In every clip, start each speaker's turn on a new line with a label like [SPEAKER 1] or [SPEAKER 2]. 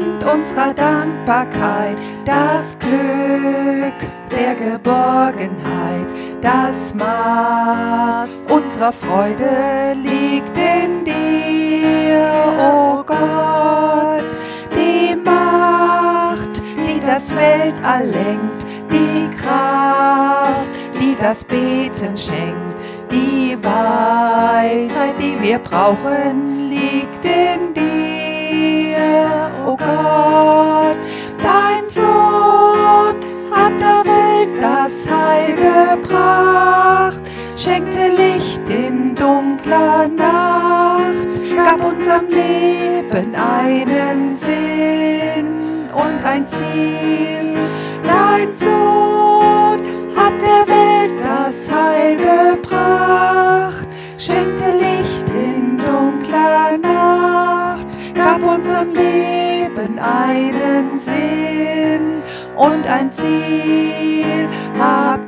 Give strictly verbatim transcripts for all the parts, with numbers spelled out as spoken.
[SPEAKER 1] Grund unserer Dankbarkeit, das Glück der Geborgenheit, das Maß unserer Freude liegt in dir, o Gott. Die Macht, die das Weltall lenkt, die Kraft, die das Beten schenkt, die Weisheit, die wir brauchen, liegt in dir, o Gott. Dein Sohn hat das Welt, das Heil gebracht, schenkte Licht in dunkler Nacht, gab unserem Leben einen Sinn und ein Ziel. Dein Sohn hat der Welt das Heil gebracht, schenkte Licht in dunkler Nacht, gab unserem Leben einen Sinn und ein Ziel. Hab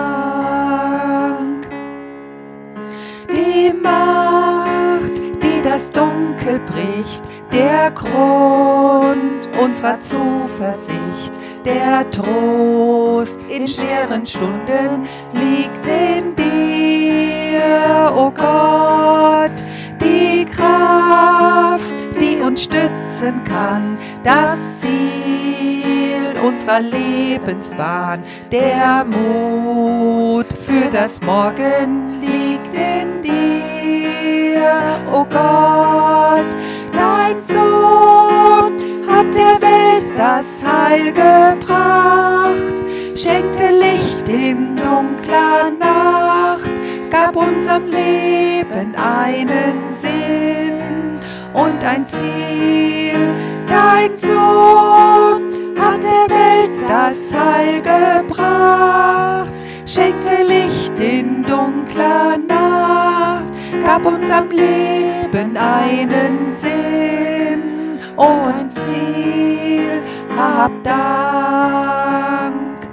[SPEAKER 1] Dank. Die Macht, die das Dunkel bricht, der Grund unserer Zuversicht, der Trost in schweren Stunden liegt in dir, o Gott. Die Kraft, die uns stützen kann, das Ziel unserer Lebensbahn, der Mut für das Morgen liegt in dir, o Gott. Dein Sohn hat der Welt das Heil gebracht, schenkte Licht in dunkler Nacht, gab unserem Leben einen Sinn und ein Ziel. Dein Sohn hat der Welt das Heil gebracht, schenkte Licht in dunkler Nacht, gab unserem Leben einen Sinn und Ziel. Hab Dank.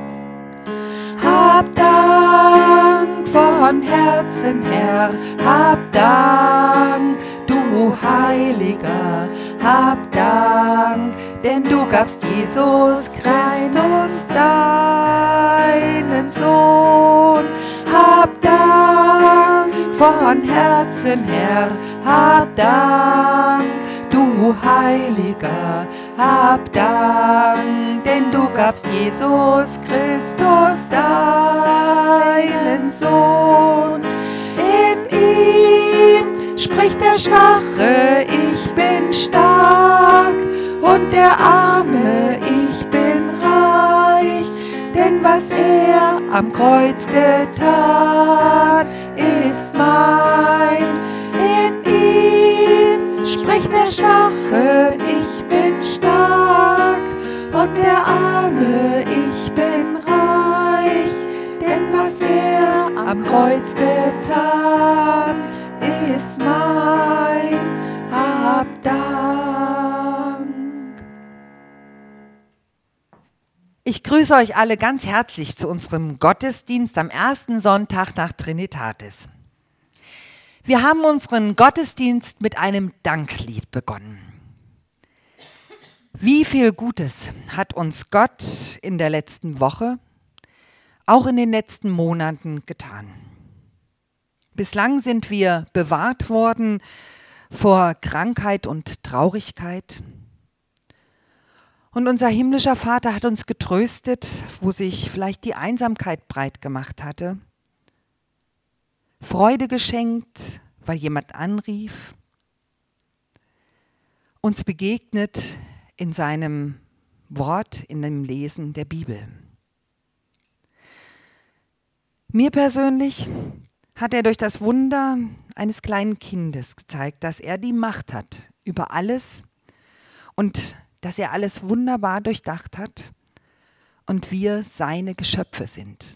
[SPEAKER 1] Hab Dank von Herzen, Herr, hab Dank, du Heiliger, hab Dank, denn du gabst Jesus Christus, deinen Sohn. Hab Dank von Herzen, Herr, hab Dank, du Heiliger, hab Dank, denn du gabst Jesus Christus, deinen Sohn. In ihm spricht der Schwache, ich bin stark, und der Arme, ich bin reich, denn was er am Kreuz getan, ist mein. In ihm spricht der Schwache, ich bin stark, und der Arme, ich bin reich, denn was er am Kreuz getan, ist mein. Hab Dank. Ich grüße euch alle ganz herzlich zu unserem Gottesdienst am ersten Sonntag nach Trinitatis. Wir haben unseren Gottesdienst mit einem Danklied begonnen. Wie viel Gutes hat uns Gott in der letzten Woche, auch in den letzten Monaten getan. Bislang sind wir bewahrt worden vor Krankheit und Traurigkeit. Und unser himmlischer Vater hat uns getröstet, wo sich vielleicht die Einsamkeit breit gemacht hatte. Freude geschenkt, weil jemand anrief. Uns begegnet in seinem Wort, in dem Lesen der Bibel. Mir persönlich hat er durch das Wunder eines kleinen Kindes gezeigt, dass er die Macht hat über alles und dass er alles wunderbar durchdacht hat und wir seine Geschöpfe sind.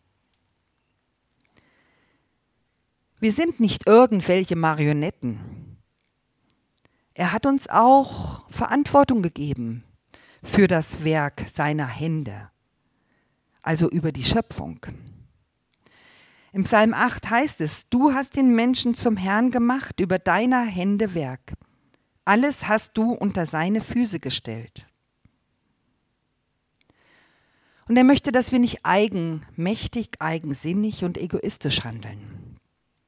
[SPEAKER 1] Wir sind nicht irgendwelche Marionetten. Er hat uns auch Verantwortung gegeben für das Werk seiner Hände, also über die Schöpfung. Im Psalm acht heißt es, du hast den Menschen zum Herrn gemacht über deiner Hände Werk. Alles hast du unter seine Füße gestellt. Und er möchte, dass wir nicht eigenmächtig, eigensinnig und egoistisch handeln.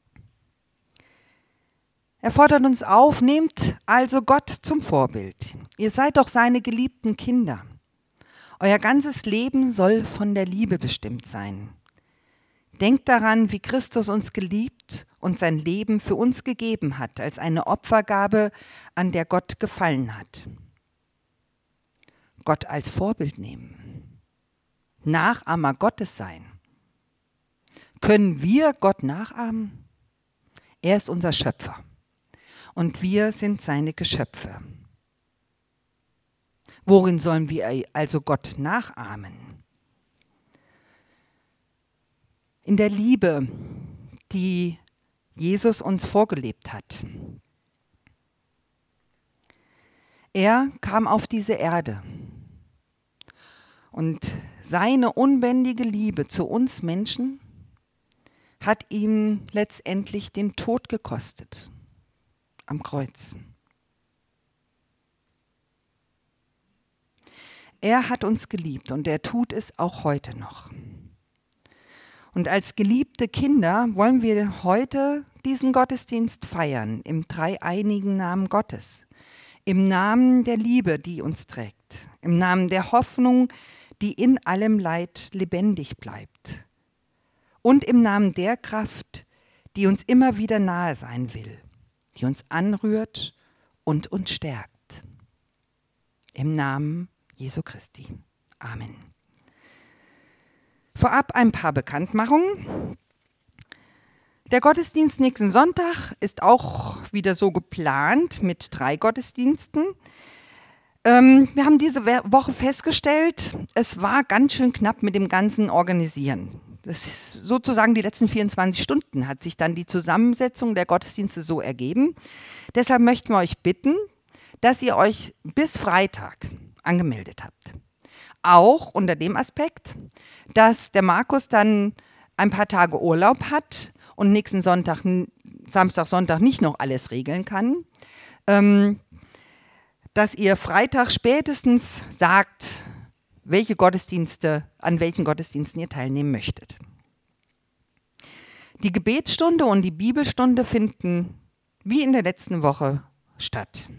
[SPEAKER 1] Er fordert uns auf, nehmt also Gott zum Vorbild. Ihr seid doch seine geliebten Kinder. Euer ganzes Leben soll von der Liebe bestimmt sein. Denkt daran, wie Christus uns geliebt und sein Leben für uns gegeben hat, als eine Opfergabe, an der Gott gefallen hat. Gott als Vorbild nehmen. Nachahmer Gottes sein. Können wir Gott nachahmen? Er ist unser Schöpfer und wir sind seine Geschöpfe. Worin sollen wir also Gott nachahmen? In der Liebe, die Jesus uns vorgelebt hat. Er kam auf diese Erde und seine unbändige Liebe zu uns Menschen hat ihm letztendlich den Tod gekostet am Kreuz. Er hat uns geliebt und er tut es auch heute noch. Und als geliebte Kinder wollen wir heute diesen Gottesdienst feiern, im dreieinigen Namen Gottes, im Namen der Liebe, die uns trägt, im Namen der Hoffnung, die in allem Leid lebendig bleibt und im Namen der Kraft, die uns immer wieder nahe sein will, die uns anrührt und uns stärkt. Im Namen Jesu Christi. Amen. Vorab ein paar Bekanntmachungen. Der Gottesdienst nächsten Sonntag ist auch wieder so geplant mit drei Gottesdiensten. Ähm, wir haben diese Woche festgestellt, es war ganz schön knapp mit dem ganzen Organisieren. Das ist sozusagen die letzten vierundzwanzig Stunden hat sich dann die Zusammensetzung der Gottesdienste so ergeben. Deshalb möchten wir euch bitten, dass ihr euch bis Freitag angemeldet habt. Auch unter dem Aspekt, dass der Markus dann ein paar Tage Urlaub hat und nächsten Sonntag, Samstag, Sonntag nicht noch alles regeln kann, ähm, dass ihr Freitag spätestens sagt, welche Gottesdienste, an welchen Gottesdiensten ihr teilnehmen möchtet. Die Gebetsstunde und die Bibelstunde finden wie in der letzten Woche statt.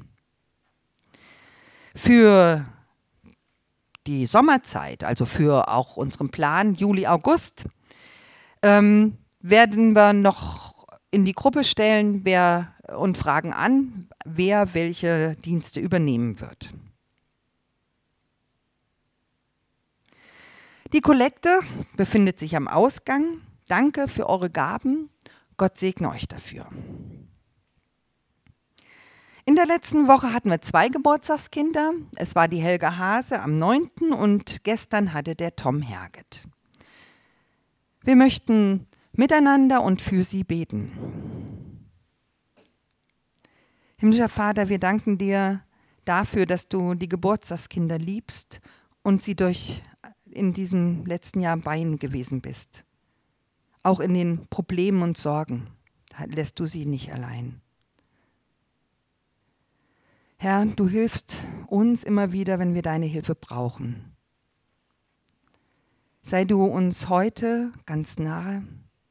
[SPEAKER 1] Für die Sommerzeit, also für auch unseren Plan Juli, August, ähm, werden wir noch in die Gruppe stellen wer, und fragen an, wer welche Dienste übernehmen wird. Die Kollekte befindet sich am Ausgang. Danke für eure Gaben. Gott segne euch dafür. In der letzten Woche hatten wir zwei Geburtstagskinder. Es war die Helga Hase am neunten und gestern hatte der Tom Herget. Wir möchten miteinander und für sie beten. Himmlischer Vater, wir danken dir dafür, dass du die Geburtstagskinder liebst und sie durch in diesem letzten Jahr bei ihnen gewesen bist. Auch in den Problemen und Sorgen lässt du sie nicht allein. Herr, du hilfst uns immer wieder, wenn wir deine Hilfe brauchen. Sei du uns heute ganz nahe.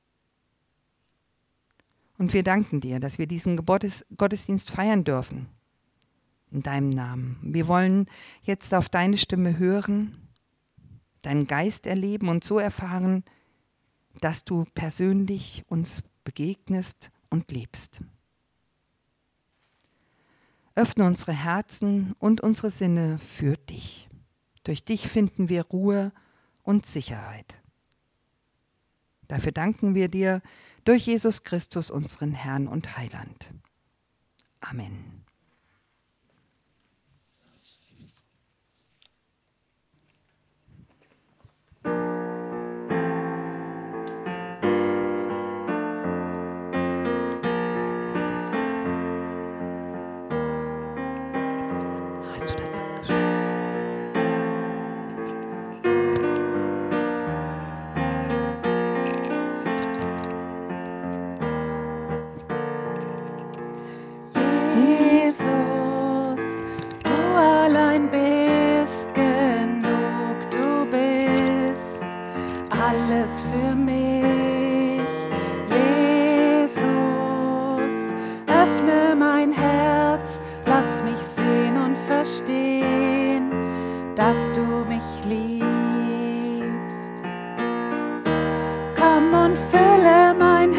[SPEAKER 1] Und wir danken dir, dass wir diesen Gottesdienst feiern dürfen. In deinem Namen. Wir wollen jetzt auf deine Stimme hören, deinen Geist erleben und so erfahren, dass du persönlich uns begegnest und lebst. Öffne unsere Herzen und unsere Sinne für dich. Durch dich finden wir Ruhe und Sicherheit. Dafür danken wir dir durch Jesus Christus, unseren Herrn und Heiland. Amen.
[SPEAKER 2] dass du mich liebst. Komm und fülle mein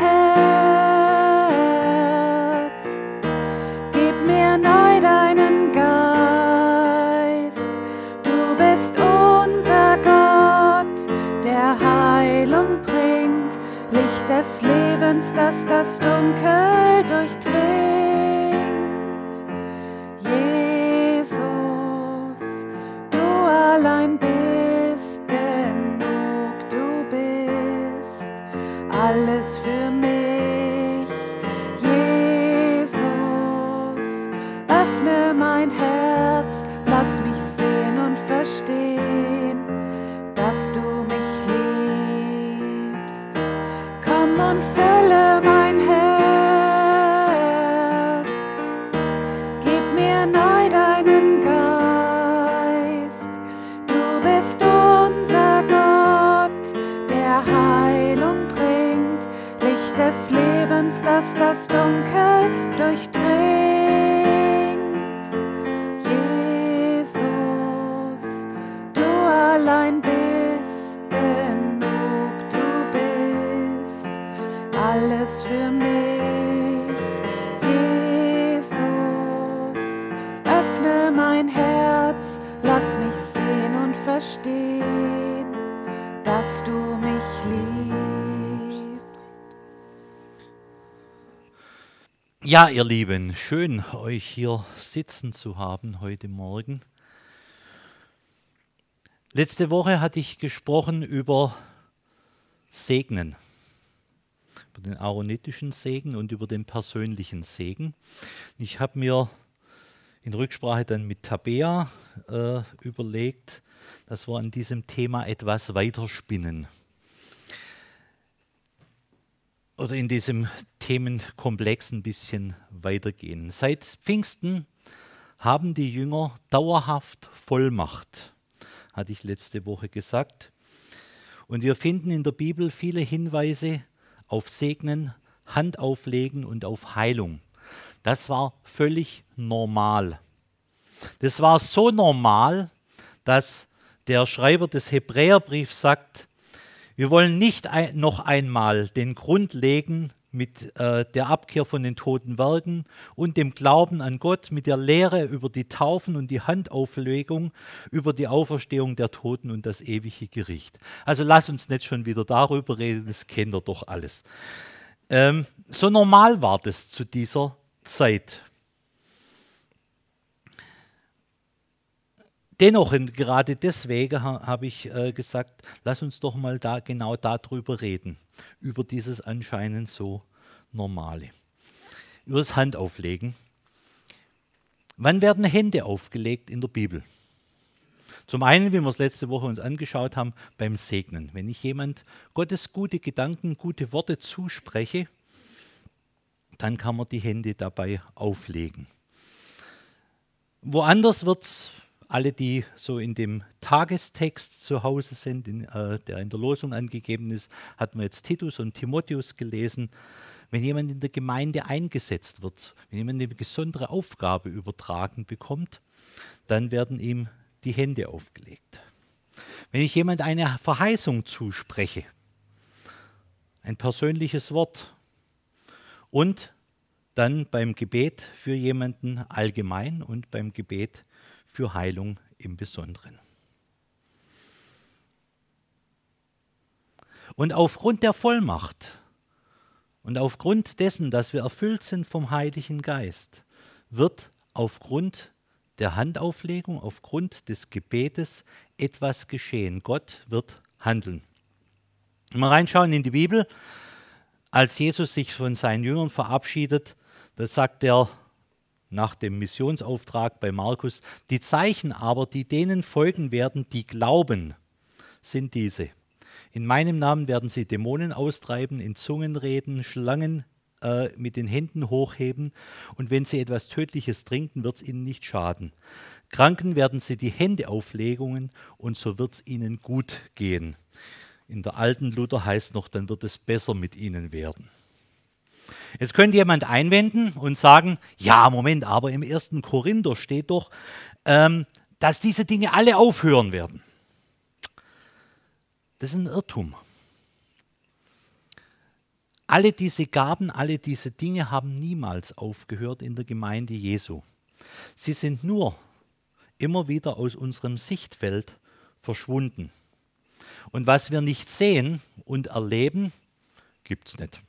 [SPEAKER 2] Herz, gib mir neu deinen Geist. Du bist unser Gott, der Heilung bringt, Licht des Lebens, das das Dunkel durchdringt. Jesus, du allein bist genug, du bist alles für mich. Jesus, öffne mein Herz, lass mich sehen und verstehen, dass du mich liebst. Komm und fülle mein Herz, gib mir neu deinen Geist. Du bist unser Gott, der Heilung bringt, Licht des Lebens, das das Dunkel durchdringt. Jesus, du allein bist genug, du bist alles für mich. Jesus, öffne mein Herz, lass mich sehen und verstehen, dass du mich liebst.
[SPEAKER 3] Ja, ihr Lieben, schön, euch hier sitzen zu haben heute Morgen. Letzte Woche hatte ich gesprochen über Segnen, über den aaronitischen Segen und über den persönlichen Segen. Ich habe mir in Rücksprache dann mit Tabea äh, überlegt, dass wir an diesem Thema etwas weiterspinnen. Oder in diesem Themenkomplex ein bisschen weitergehen. Seit Pfingsten haben die Jünger dauerhaft Vollmacht, hatte ich letzte Woche gesagt. Und wir finden in der Bibel viele Hinweise auf Segnen, Hand auflegen und auf Heilung. Das war völlig normal. Das war so normal, dass der Schreiber des Hebräerbriefs sagt, wir wollen nicht ein, noch einmal den Grund legen mit äh, der Abkehr von den toten Werken und dem Glauben an Gott, mit der Lehre über die Taufen und die Handauflegung, über die Auferstehung der Toten und das ewige Gericht. Also lass uns nicht schon wieder darüber reden, das kennt ihr doch alles. Ähm, so normal war das zu dieser Zeit. Dennoch, und gerade deswegen ha, habe ich äh, gesagt, lass uns doch mal da genau darüber reden, über dieses anscheinend so Normale, über das Handauflegen. Wann werden Hände aufgelegt in der Bibel? Zum einen, wie wir es letzte Woche uns angeschaut haben, beim Segnen. Wenn ich jemand Gottes gute Gedanken, gute Worte zuspreche, dann kann man die Hände dabei auflegen. Woanders wird es, alle, die so in dem Tagestext zu Hause sind, in, äh, der in der Losung angegeben ist, hatten wir jetzt Titus und Timotheus gelesen. Wenn jemand in der Gemeinde eingesetzt wird, wenn jemand eine besondere Aufgabe übertragen bekommt, dann werden ihm die Hände aufgelegt. Wenn ich jemand eine Verheißung zuspreche, ein persönliches Wort und dann beim Gebet für jemanden allgemein und beim Gebet für Heilung im Besonderen. Und aufgrund der Vollmacht und aufgrund dessen, dass wir erfüllt sind vom Heiligen Geist, wird aufgrund der Handauflegung, aufgrund des Gebetes etwas geschehen. Gott wird handeln. Wenn wir reinschauen in die Bibel, als Jesus sich von seinen Jüngern verabschiedet, da sagt er nach dem Missionsauftrag bei Markus, die Zeichen aber, die denen folgen werden, die glauben, sind diese. In meinem Namen werden sie Dämonen austreiben, in Zungen reden, Schlangen äh, mit den Händen hochheben und wenn sie etwas Tödliches trinken, wird es ihnen nicht schaden. Kranken werden sie die Hände auflegen und so wird es ihnen gut gehen. In der alten Luther heißt noch, dann wird es besser mit ihnen werden. Jetzt könnte jemand einwenden und sagen, ja, Moment, aber im ersten Korinther steht doch, ähm, dass diese Dinge alle aufhören werden. Das ist ein Irrtum. Alle diese Gaben, alle diese Dinge haben niemals aufgehört in der Gemeinde Jesu. Sie sind nur immer wieder aus unserem Sichtfeld verschwunden. Und was wir nicht sehen und erleben, gibt es nicht.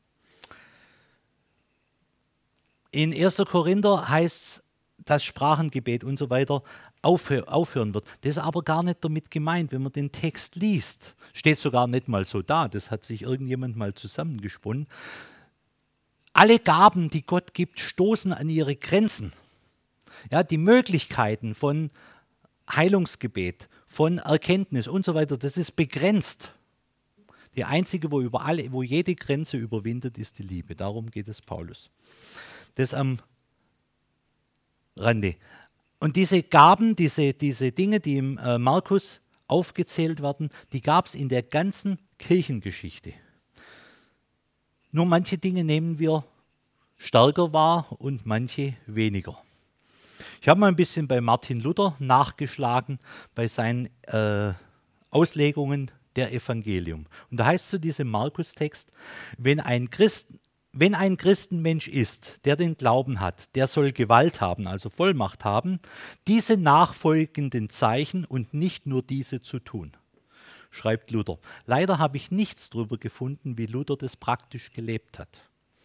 [SPEAKER 3] In erster Korinther heißt es, dass Sprachengebet und so weiter aufhör, aufhören wird. Das ist aber gar nicht damit gemeint, wenn man den Text liest. Steht sogar nicht mal so da, das hat sich irgendjemand mal zusammengesponnen. Alle Gaben, die Gott gibt, stoßen an ihre Grenzen. Ja, die Möglichkeiten von Heilungsgebet, von Erkenntnis und so weiter, das ist begrenzt. Die einzige, wo, über alle, wo jede Grenze überwindet, ist die Liebe. Darum geht es Paulus. Das am Rande. Und diese Gaben, diese, diese Dinge, die im äh, Markus aufgezählt werden, die gab es in der ganzen Kirchengeschichte. Nur manche Dinge nehmen wir stärker wahr und manche weniger. Ich habe mal ein bisschen bei Martin Luther nachgeschlagen, bei seinen äh, Auslegungen der Evangelium. Und da heißt es zu diesem Markus-Text, wenn ein Christ Wenn ein Christenmensch ist, der den Glauben hat, der soll Gewalt haben, also Vollmacht haben, diese nachfolgenden Zeichen und nicht nur diese zu tun, schreibt Luther. Leider habe ich nichts darüber gefunden, wie Luther das praktisch gelebt hat.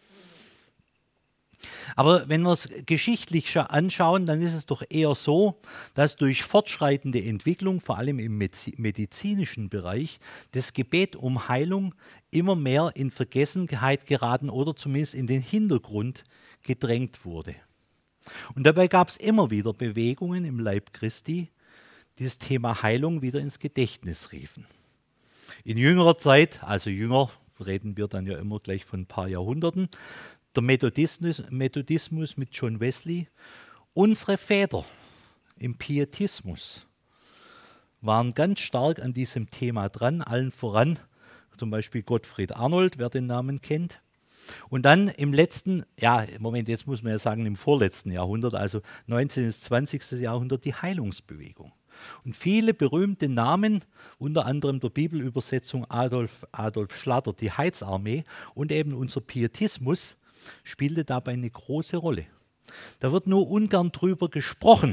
[SPEAKER 3] Aber wenn wir es geschichtlich anschauen, dann ist es doch eher so, dass durch fortschreitende Entwicklung, vor allem im medizinischen Bereich, das Gebet um Heilung immer mehr in Vergessenheit geraten oder zumindest in den Hintergrund gedrängt wurde. Und dabei gab es immer wieder Bewegungen im Leib Christi, die das Thema Heilung wieder ins Gedächtnis riefen. In jüngerer Zeit, also jünger, reden wir dann ja immer gleich von ein paar Jahrhunderten, der Methodismus, Methodismus mit John Wesley, unsere Väter im Pietismus waren ganz stark an diesem Thema dran, allen voran zum Beispiel Gottfried Arnold, wer den Namen kennt. Und dann im letzten, ja, Moment, jetzt muss man ja sagen, im vorletzten Jahrhundert, also neunzehnten bis zwanzigsten Jahrhundert, die Heilungsbewegung. Und viele berühmte Namen, unter anderem der Bibelübersetzung Adolf, Adolf Schlatter, die Heilsarmee und eben unser Pietismus, spielte dabei eine große Rolle. Da wird nur ungern drüber gesprochen.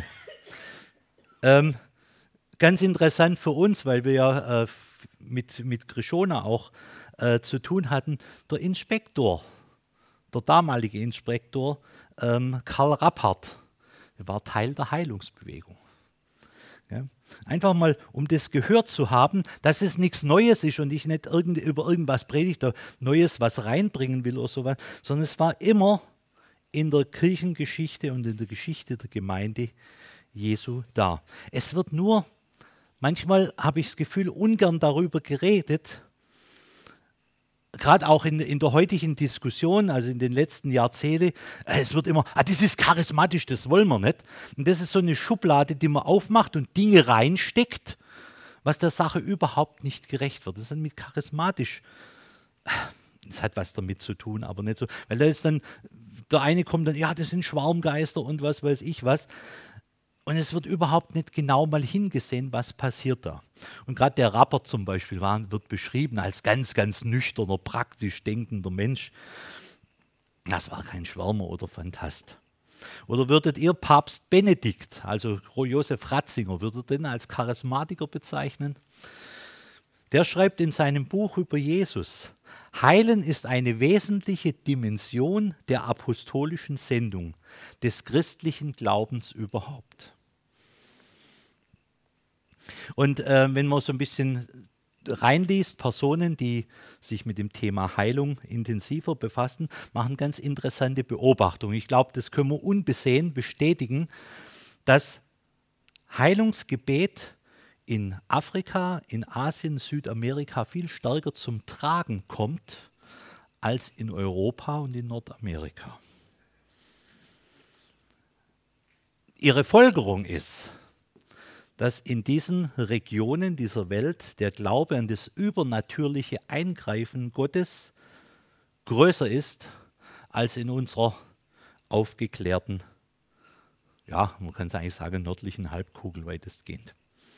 [SPEAKER 3] Ähm, ganz interessant für uns, weil wir ja äh, mit, mit Krishona auch äh, zu tun hatten, der Inspektor, der damalige Inspektor ähm, Karl Rappert, der war Teil der Heilungsbewegung. Ja. Einfach mal, um das gehört zu haben, dass es nichts Neues ist und ich nicht irgend, über irgendwas predige, Neues was reinbringen will oder sowas, sondern es war immer in der Kirchengeschichte und in der Geschichte der Gemeinde Jesu da. Es wird nur, manchmal habe ich das Gefühl, ungern darüber geredet, gerade auch in, in der heutigen Diskussion, also in den letzten Jahrzehnten, es wird immer, ah, das ist charismatisch, das wollen wir nicht. Und das ist so eine Schublade, die man aufmacht und Dinge reinsteckt, was der Sache überhaupt nicht gerecht wird. Das ist dann mit charismatisch, das hat was damit zu tun, aber nicht so, weil da ist dann, der eine kommt dann, ja, das sind Schwarmgeister und was weiß ich was. Und es wird überhaupt nicht genau mal hingesehen, was passiert da. Und gerade der Rappert zum Beispiel war, wird beschrieben als ganz, ganz nüchterner, praktisch denkender Mensch. Das war kein Schwärmer oder Phantast. Oder würdet ihr Papst Benedikt, also Josef Ratzinger, würdet ihr den als Charismatiker bezeichnen? Der schreibt in seinem Buch über Jesus, Heilen ist eine wesentliche Dimension der apostolischen Sendung, des christlichen Glaubens überhaupt. Und äh, wenn man so ein bisschen reinliest, Personen, die sich mit dem Thema Heilung intensiver befassen, machen ganz interessante Beobachtungen. Ich glaube, das können wir unbesehen bestätigen, dass Heilungsgebet in Afrika, in Asien, Südamerika viel stärker zum Tragen kommt als in Europa und in Nordamerika. Ihre Folgerung ist, dass in diesen Regionen dieser Welt der Glaube an das übernatürliche Eingreifen Gottes größer ist als in unserer aufgeklärten ja, man kann es eigentlich sagen, nördlichen Halbkugel weitestgehend.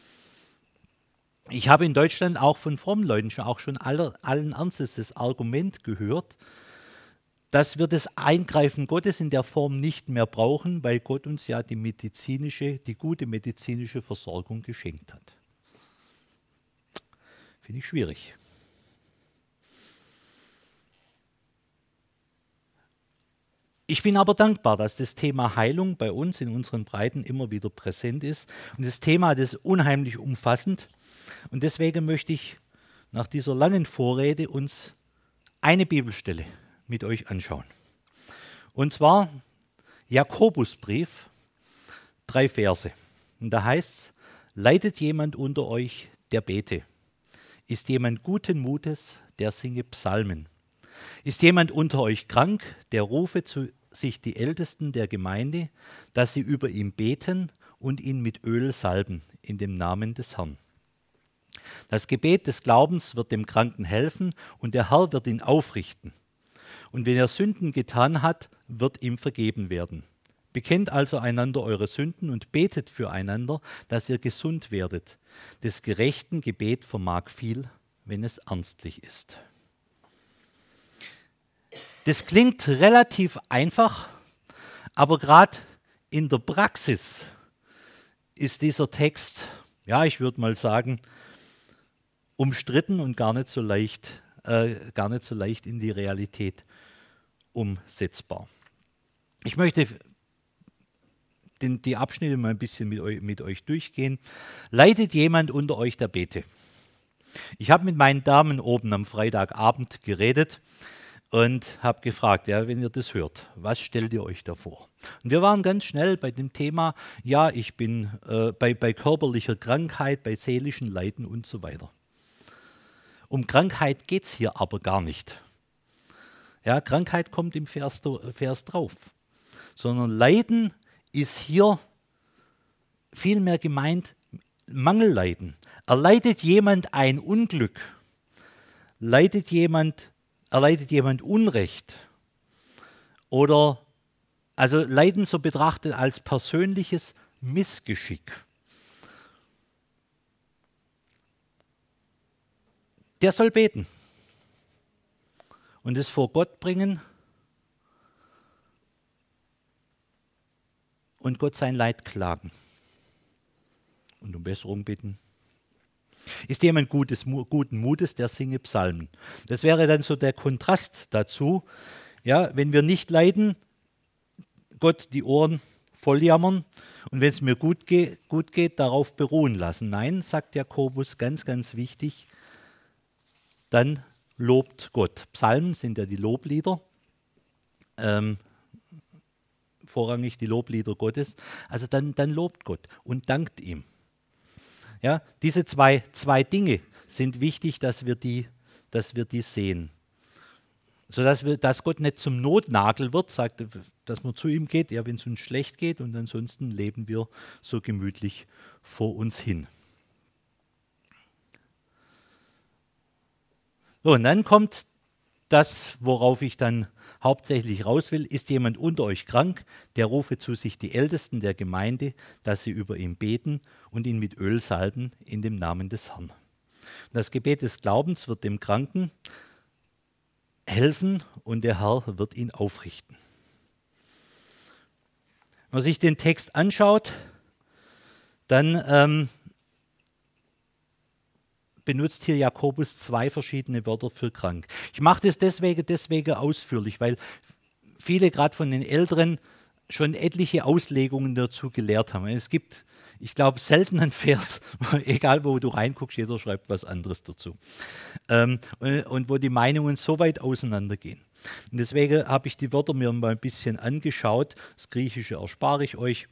[SPEAKER 3] Ich habe in Deutschland auch von frommen Leuten schon auch schon aller, allen Ernstes das Argument gehört, dass wir das Eingreifen Gottes in der Form nicht mehr brauchen, weil Gott uns ja die medizinische, die gute medizinische Versorgung geschenkt hat. Finde ich schwierig. Ich bin aber dankbar, dass das Thema Heilung bei uns in unseren Breiten immer wieder präsent ist. Und das Thema, das ist unheimlich umfassend. Und deswegen möchte ich nach dieser langen Vorrede uns eine Bibelstelle mit euch anschauen. Und zwar Jakobusbrief, drei Verse. Und da heißt es, leidet jemand unter euch, der bete? Ist jemand guten Mutes, der singe Psalmen? Ist jemand unter euch krank, der rufe zu sich die Ältesten der Gemeinde, dass sie über ihn beten und ihn mit Öl salben in dem Namen des Herrn? Das Gebet des Glaubens wird dem Kranken helfen und der Herr wird ihn aufrichten. Und wenn er Sünden getan hat, wird ihm vergeben werden. Bekennt also einander eure Sünden und betet füreinander, dass ihr gesund werdet. Des gerechten Gebet vermag viel, wenn es ernstlich ist. Das klingt relativ einfach, aber gerade in der Praxis ist dieser Text, ja, ich würde mal sagen, umstritten und gar nicht so leicht, äh, gar nicht so leicht in die Realität umsetzbar. Ich möchte den, die Abschnitte mal ein bisschen mit euch, mit euch durchgehen. Leidet jemand unter euch, der bete? Ich habe mit meinen Damen oben am Freitagabend geredet und habe gefragt, ja, wenn ihr das hört, was stellt ihr euch da vor? Und wir waren ganz schnell bei dem Thema, ja, ich bin äh, bei, bei körperlicher Krankheit, bei seelischen Leiden und so weiter. Um Krankheit geht es hier aber gar nicht. Ja, Krankheit kommt im Vers, Vers drauf. Sondern Leiden ist hier vielmehr gemeint Mangelleiden. Erleidet jemand ein Unglück? Leidet jemand, erleidet jemand Unrecht? Oder, also Leiden so betrachtet als persönliches Missgeschick. Der soll beten und es vor Gott bringen und Gott sein Leid klagen und um Besserung bitten. Ist jemand gutes, guten Mutes, der singe Psalmen. Das wäre dann so der Kontrast dazu, ja, wenn wir nicht leiden, Gott die Ohren voll jammern und wenn es mir gut, ge- gut geht, darauf beruhen lassen. Nein, sagt Jakobus, ganz, ganz wichtig, dann lobt Gott. Psalmen sind ja die Loblieder, ähm, vorrangig die Loblieder Gottes. Also dann, dann lobt Gott und dankt ihm. Ja, diese zwei, zwei Dinge sind wichtig, dass wir die, dass wir die sehen. Sodass wir, dass Gott nicht zum Notnagel wird, sagt, dass man zu ihm geht, ja, wenn es uns schlecht geht und ansonsten leben wir so gemütlich vor uns hin. So, und dann kommt das, worauf ich dann hauptsächlich raus will. Ist jemand unter euch krank, der rufe zu sich die Ältesten der Gemeinde, dass sie über ihn beten und ihn mit Öl salben in dem Namen des Herrn. Das Gebet des Glaubens wird dem Kranken helfen und der Herr wird ihn aufrichten. Wenn man sich den Text anschaut, dann ähm, benutzt hier Jakobus zwei verschiedene Wörter für krank. Ich mache das deswegen, deswegen ausführlich, weil viele gerade von den Älteren schon etliche Auslegungen dazu gelehrt haben. Es gibt, ich glaube, selten einen Vers, egal wo du reinguckst, jeder schreibt was anderes dazu. Ähm, und, und wo die Meinungen so weit auseinandergehen. Und deswegen habe ich die Wörter mir mal ein bisschen angeschaut. Das Griechische erspare ich euch.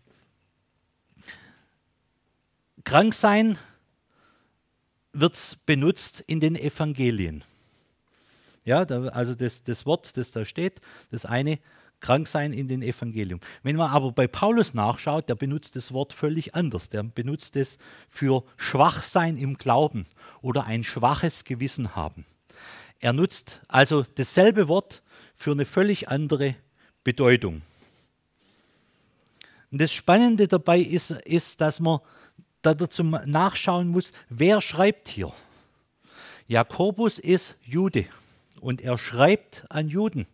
[SPEAKER 3] Krank sein wird benutzt in den Evangelien. Ja, da, also das, das Wort, das da steht, das eine, krank sein in den Evangelien. Wenn man aber bei Paulus nachschaut, der benutzt das Wort völlig anders. Der benutzt es für schwach sein im Glauben oder ein schwaches Gewissen haben. Er nutzt also dasselbe Wort für eine völlig andere Bedeutung. Und das Spannende dabei ist, ist, dass man da dazu nachschauen muss, wer schreibt hier. Jakobus ist Jude und er schreibt an Juden.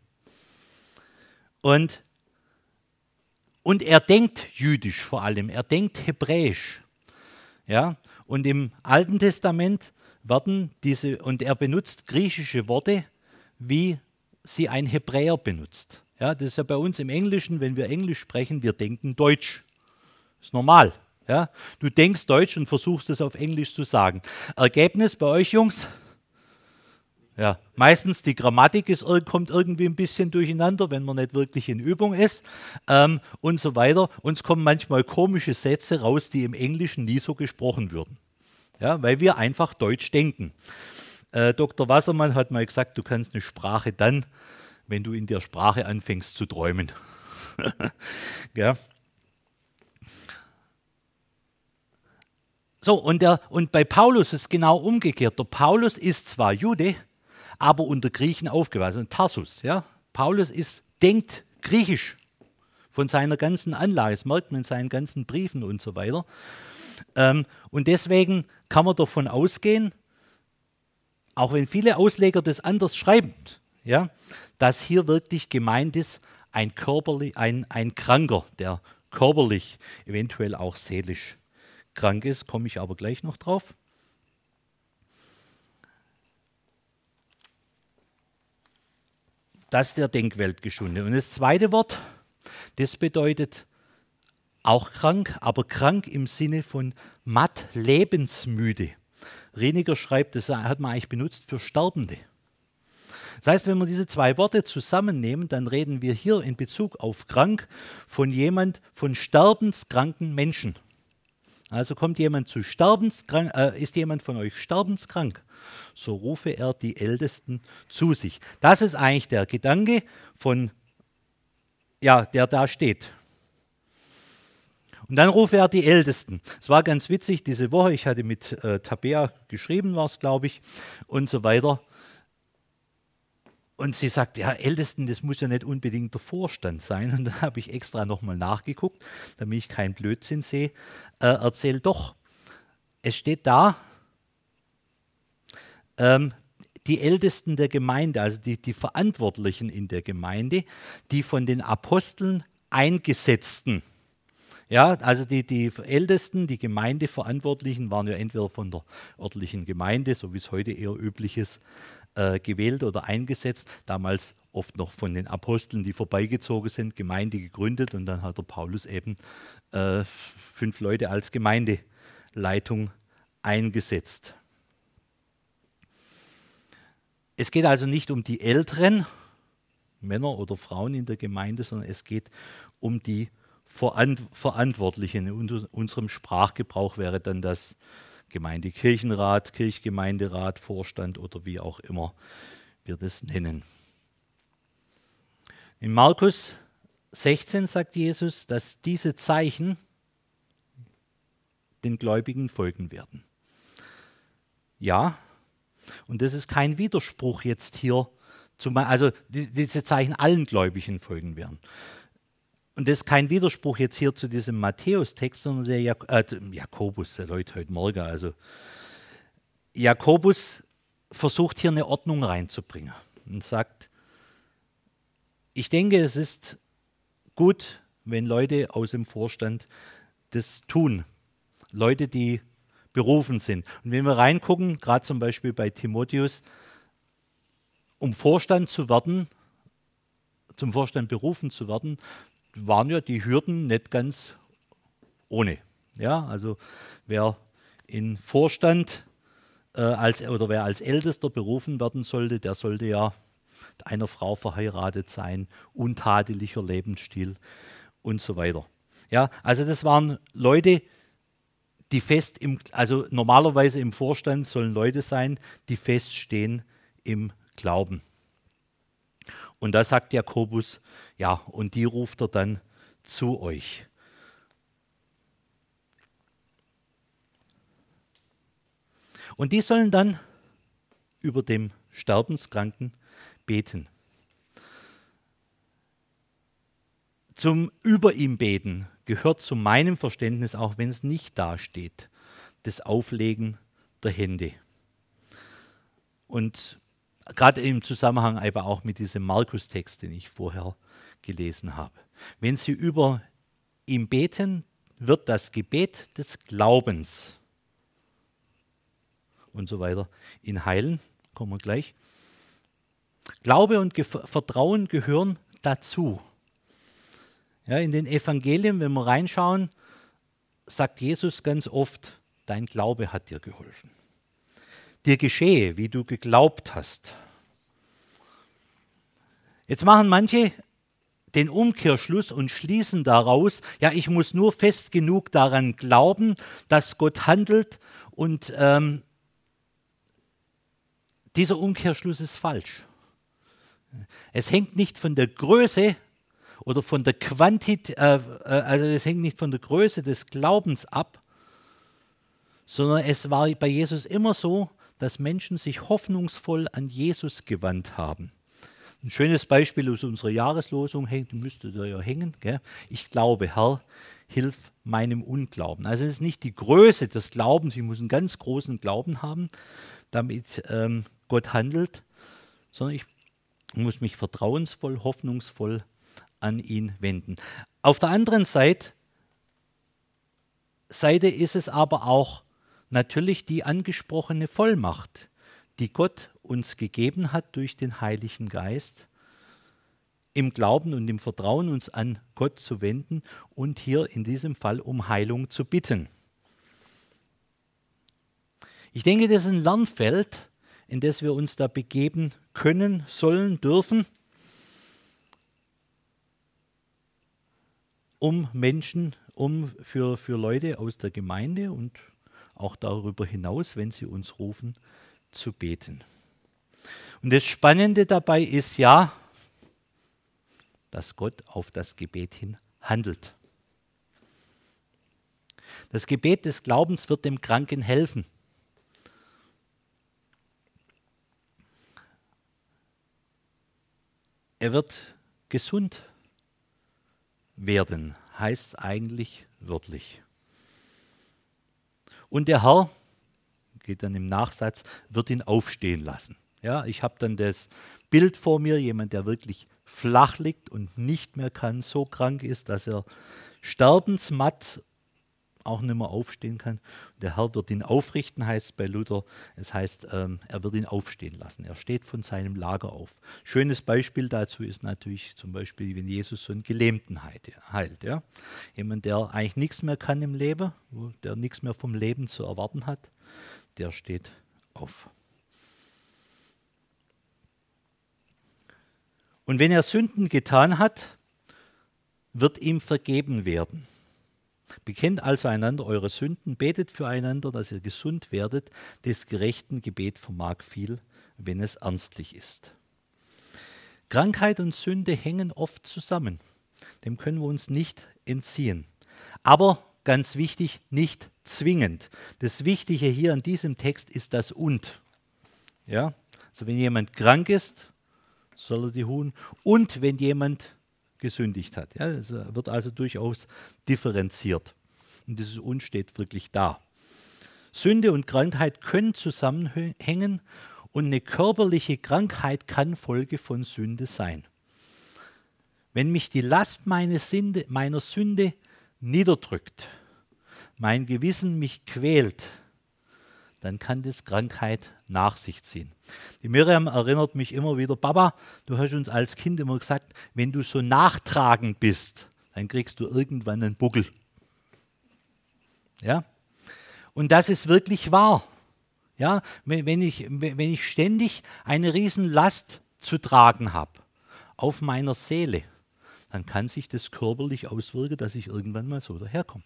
[SPEAKER 3] Und, und er denkt jüdisch vor allem, er denkt hebräisch. Ja? Und im Alten Testament werden diese, und er benutzt griechische Worte, wie sie ein Hebräer benutzt. Ja, das ist ja bei uns im Englischen, wenn wir Englisch sprechen, wir denken Deutsch. Das ist normal. Ja? Du denkst Deutsch und versuchst es auf Englisch zu sagen. Ergebnis bei euch, Jungs? Ja, meistens die Grammatik ist, kommt irgendwie ein bisschen durcheinander, wenn man nicht wirklich in Übung ist ähm, und so weiter. Uns kommen manchmal komische Sätze raus, die im Englischen nie so gesprochen würden. Ja, weil wir einfach Deutsch denken. Äh, Doktor Wassermann hat mal gesagt, du kannst eine Sprache dann, wenn du in der Sprache anfängst zu träumen. Ja. So, und, der, und bei Paulus ist es genau umgekehrt. Der Paulus ist zwar Jude, aber unter Griechen aufgewachsen, Tarsus. Ja? Paulus ist, denkt griechisch von seiner ganzen Anlage, das merkt man in seinen ganzen Briefen und so weiter. Ähm, und deswegen kann man davon ausgehen, auch wenn viele Ausleger das anders schreiben, ja, dass hier wirklich gemeint ist, ein, körperlich, ein, ein Kranker, der körperlich, eventuell auch seelisch krank ist, komme ich aber gleich noch drauf. Das ist der Denkwelt geschunden. Und das zweite Wort, das bedeutet auch krank, aber krank im Sinne von matt, lebensmüde. Reniger schreibt, das hat man eigentlich benutzt für Sterbende. Das heißt, wenn wir diese zwei Worte zusammennehmen, dann reden wir hier in Bezug auf krank von jemand, von sterbenskranken Menschen. Also kommt jemand zu sterbenskrank, äh, ist jemand von euch sterbenskrank, so rufe er die Ältesten zu sich. Das ist eigentlich der Gedanke von, ja, der da steht. Und dann rufe er die Ältesten. Es war ganz witzig diese Woche, ich hatte mit äh, Tabea geschrieben, war es glaube ich, und so weiter. Und sie sagt, ja, Ältesten, das muss ja nicht unbedingt der Vorstand sein. Und dann habe ich extra nochmal nachgeguckt, damit ich keinen Blödsinn sehe. Äh, erzähl doch, es steht da, ähm, die Ältesten der Gemeinde, also die, die Verantwortlichen in der Gemeinde, die von den Aposteln Eingesetzten. Ja, also die, die Ältesten, die Gemeindeverantwortlichen waren ja entweder von der örtlichen Gemeinde, so wie es heute eher üblich ist, äh, gewählt oder eingesetzt. Damals oft noch von den Aposteln, die vorbeigezogen sind, Gemeinde gegründet und dann hat der Paulus eben äh, fünf Leute als Gemeindeleitung eingesetzt. Es geht also nicht um die Älteren, Männer oder Frauen in der Gemeinde, sondern es geht um die Verantwortlichen. In unserem Sprachgebrauch wäre dann das Gemeindekirchenrat, Kirchgemeinderat, Vorstand oder wie auch immer wir das nennen. In Markus sechzehn sagt Jesus, dass diese Zeichen den Gläubigen folgen werden. Ja, und das ist kein Widerspruch jetzt hier, zum, also die, diese Zeichen allen Gläubigen folgen werden. Und das ist kein Widerspruch jetzt hier zu diesem Matthäus-Text, sondern der Jak äh, Jakobus, der Leute heute Morgen, also Jakobus versucht hier eine Ordnung reinzubringen und sagt, ich denke, es ist gut, wenn Leute aus dem Vorstand das tun. Leute, die berufen sind. Und wenn wir reingucken, gerade zum Beispiel bei Timotheus, um Vorstand zu werden, zum Vorstand berufen zu werden, waren ja die Hürden nicht ganz ohne. Ja, also wer in Vorstand äh, als, oder wer als Ältester berufen werden sollte, der sollte ja mit einer Frau verheiratet sein, untadeliger Lebensstil und so weiter. Ja, also das waren Leute, die fest im, also normalerweise im Vorstand sollen Leute sein, die feststehen im Glauben. Und da sagt Jakobus, ja, und die ruft er dann zu euch. Und die sollen dann über dem Sterbenskranken beten. Zum über ihm beten gehört zu meinem Verständnis, auch wenn es nicht dasteht, das Auflegen der Hände. Und gerade im Zusammenhang aber auch mit diesem Markus-Text, den ich vorher gelesen habe. Wenn Sie über ihn beten, wird das Gebet des Glaubens und so weiter ihn heilen. Kommen wir gleich. Glaube und Ge- Vertrauen gehören dazu. Ja, in den Evangelien, wenn wir reinschauen, sagt Jesus ganz oft, dein Glaube hat dir geholfen. Dir geschehe, wie du geglaubt hast. Jetzt machen manche den Umkehrschluss und schließen daraus, ja, ich muss nur fest genug daran glauben, dass Gott handelt, und ähm, dieser Umkehrschluss ist falsch. Es hängt nicht von der Größe oder von der Quantität, äh, also es hängt nicht von der Größe des Glaubens ab, sondern es war bei Jesus immer so, dass Menschen sich hoffnungsvoll an Jesus gewandt haben. Ein schönes Beispiel aus unserer Jahreslosung, hängt, müsste da ja hängen, gell? Ich glaube, Herr, hilf meinem Unglauben. Also es ist nicht die Größe des Glaubens, ich muss einen ganz großen Glauben haben, damit ähm, Gott handelt, sondern ich muss mich vertrauensvoll, hoffnungsvoll an ihn wenden. Auf der anderen Seite, Seite ist es aber auch natürlich die angesprochene Vollmacht, die Gott uns gegeben hat durch den Heiligen Geist, im Glauben und im Vertrauen uns an Gott zu wenden und hier in diesem Fall um Heilung zu bitten. Ich denke, das ist ein Lernfeld, in das wir uns da begeben können, sollen, dürfen, um Menschen, um für, für Leute aus der Gemeinde und auch darüber hinaus, wenn sie uns rufen, zu beten. Und das Spannende dabei ist ja, dass Gott auf das Gebet hin handelt. Das Gebet des Glaubens wird dem Kranken helfen. Er wird gesund werden, heißt eigentlich wörtlich. Und der Herr, geht dann im Nachsatz, wird ihn aufstehen lassen. Ja, ich habe dann das Bild vor mir, jemand, der wirklich flach liegt und nicht mehr kann, so krank ist, dass er sterbensmatt auch nicht mehr aufstehen kann. Der Herr wird ihn aufrichten, heißt es bei Luther. Es heißt, ähm, er wird ihn aufstehen lassen. Er steht von seinem Lager auf. Schönes Beispiel dazu ist natürlich zum Beispiel, wenn Jesus so einen Gelähmten heilt. Ja? Jemand, der eigentlich nichts mehr kann im Leben, der nichts mehr vom Leben zu erwarten hat, der steht auf. Und wenn er Sünden getan hat, wird ihm vergeben werden. Bekennt also einander eure Sünden, betet füreinander, dass ihr gesund werdet. Des gerechten Gebet vermag viel, wenn es ernstlich ist. Krankheit und Sünde hängen oft zusammen. Dem können wir uns nicht entziehen. Aber ganz wichtig, nicht zwingend. Das Wichtige hier an diesem Text ist das Und. Ja? Also wenn jemand krank ist, soll er die Huhn. Und wenn jemand gesündigt hat. Ja, es wird also durchaus differenziert. Und dieses Und steht wirklich da. Sünde und Krankheit können zusammenhängen und eine körperliche Krankheit kann Folge von Sünde sein. Wenn mich die Last meiner Sünde, meiner Sünde niederdrückt, mein Gewissen mich quält, dann kann das Krankheit nach sich ziehen. Die Miriam erinnert mich immer wieder, Papa, du hast uns als Kind immer gesagt, wenn du so nachtragend bist, dann kriegst du irgendwann einen Buckel. Ja? Und das ist wirklich wahr. Ja? Wenn ich, wenn ich ständig eine Riesenlast zu tragen habe auf meiner Seele, dann kann sich das körperlich auswirken, dass ich irgendwann mal so daherkomme.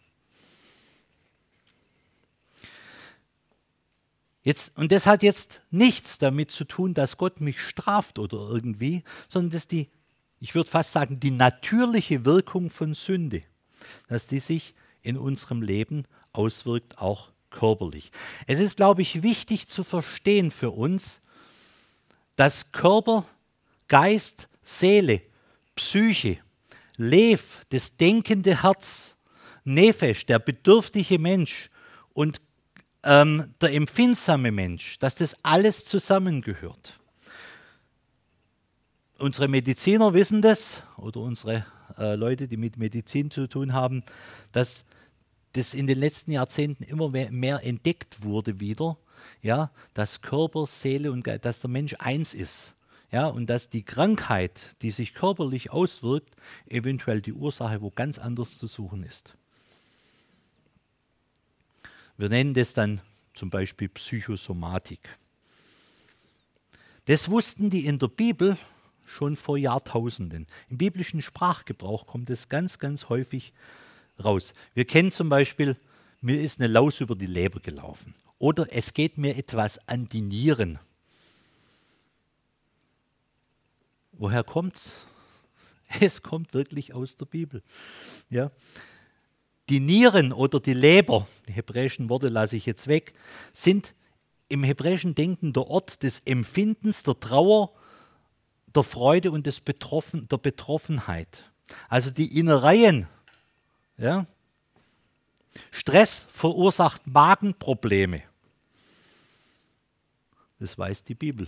[SPEAKER 3] Jetzt, und das hat jetzt nichts damit zu tun, dass Gott mich straft oder irgendwie, sondern das ist die, ich würde fast sagen, die natürliche Wirkung von Sünde, dass die sich in unserem Leben auswirkt, auch körperlich. Es ist, glaube ich, wichtig zu verstehen für uns, dass Körper, Geist, Seele, Psyche, Lev, das denkende Herz Nephesh, der bedürftige Mensch und ähm, der empfindsame Mensch, dass das alles zusammengehört. Unsere Mediziner wissen das, oder unsere äh, Leute, die mit Medizin zu tun haben, dass das in den letzten Jahrzehnten immer mehr, mehr entdeckt wurde wieder, ja, dass Körper, Seele und Geist, dass der Mensch eins ist. Ja, und dass die Krankheit, die sich körperlich auswirkt, eventuell die Ursache wo ganz anders zu suchen ist. Wir nennen das dann zum Beispiel Psychosomatik. Das wussten die in der Bibel schon vor Jahrtausenden. Im biblischen Sprachgebrauch kommt es ganz, ganz häufig raus. Wir kennen zum Beispiel, mir ist eine Laus über die Leber gelaufen. Oder es geht mir etwas an die Nieren. Woher kommt's? Es kommt wirklich aus der Bibel. Ja. Die Nieren oder die Leber, die hebräischen Worte lasse ich jetzt weg, sind im hebräischen Denken der Ort des Empfindens, der Trauer, der Freude und des Betroffen, der Betroffenheit. Also die Innereien. Ja. Stress verursacht Magenprobleme. Das weiß die Bibel.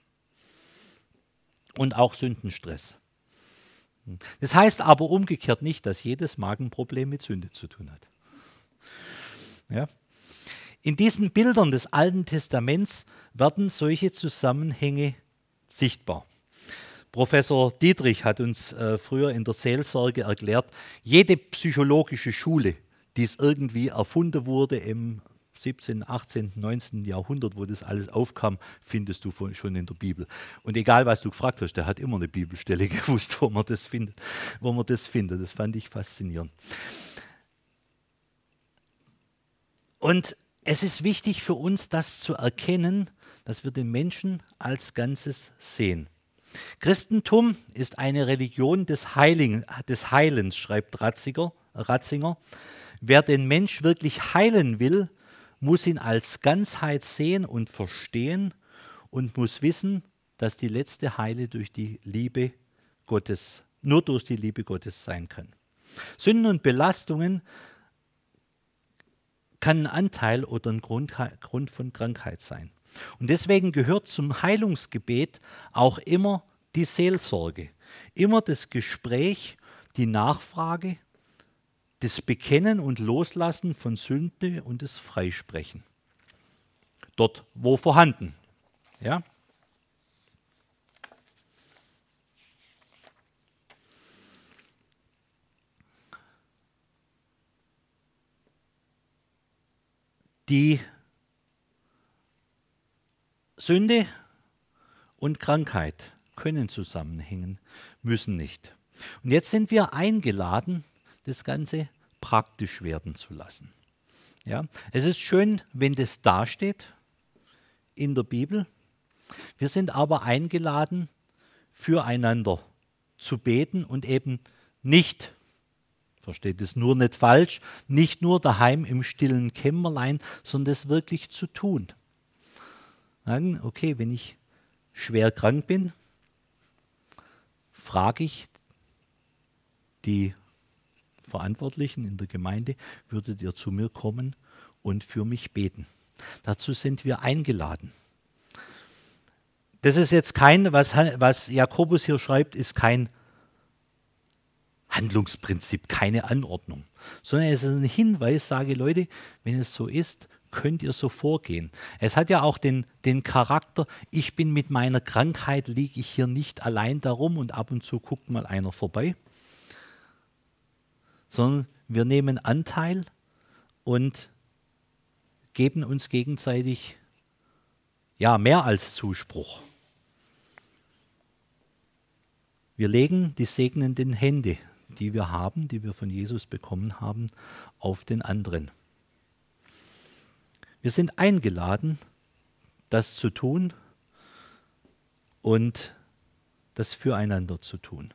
[SPEAKER 3] Und auch Sündenstress. Das heißt aber umgekehrt nicht, dass jedes Magenproblem mit Sünde zu tun hat. Ja. In diesen Bildern des Alten Testaments werden solche Zusammenhänge sichtbar. Professor Dietrich hat uns äh, früher in der Seelsorge erklärt, jede psychologische Schule, die es irgendwie erfunden wurde im siebzehnten, achtzehnten, neunzehnten Jahrhundert, wo das alles aufkam, findest du von, schon in der Bibel. Und egal, was du gefragt hast, der hat immer eine Bibelstelle gewusst, wo man das findet. Wo man das findet. Das fand ich faszinierend. Und es ist wichtig für uns, das zu erkennen, dass wir den Menschen als Ganzes sehen. Christentum ist eine Religion des, Heiling, des Heilens, schreibt Ratzinger, Ratzinger. Wer den Mensch wirklich heilen will, muss ihn als Ganzheit sehen und verstehen und muss wissen, dass die letzte Heile durch die Liebe Gottes, nur durch die Liebe Gottes sein kann. Sünden und Belastungen kann ein Anteil oder ein Grund, Grund von Krankheit sein. Und deswegen gehört zum Heilungsgebet auch immer die Seelsorge, immer das Gespräch, die Nachfrage, das Bekennen und Loslassen von Sünde und das Freisprechen. Dort, wo vorhanden. Ja? Die Sünde und Krankheit können zusammenhängen, müssen nicht. Und jetzt sind wir eingeladen, das Ganze praktisch werden zu lassen. Ja, es ist schön, wenn das dasteht in der Bibel. Wir sind aber eingeladen, füreinander zu beten und eben nicht, versteht es nur nicht falsch, nicht nur daheim im stillen Kämmerlein, sondern es wirklich zu tun. Sagen, okay, wenn ich schwer krank bin, frage ich die Verantwortlichen in der Gemeinde, würdet ihr zu mir kommen und für mich beten. Dazu sind wir eingeladen. Das ist jetzt kein, was, was Jakobus hier schreibt, ist kein Handlungsprinzip, keine Anordnung, sondern es ist ein Hinweis, sage Leute, wenn es so ist, könnt ihr so vorgehen. Es hat ja auch den, den Charakter, ich bin mit meiner Krankheit, liege ich hier nicht allein darum und ab und zu guckt mal einer vorbei, sondern wir nehmen Anteil und geben uns gegenseitig ja, mehr als Zuspruch. Wir legen die segnenden Hände, die wir haben, die wir von Jesus bekommen haben, auf den anderen. Wir sind eingeladen, das zu tun und das füreinander zu tun.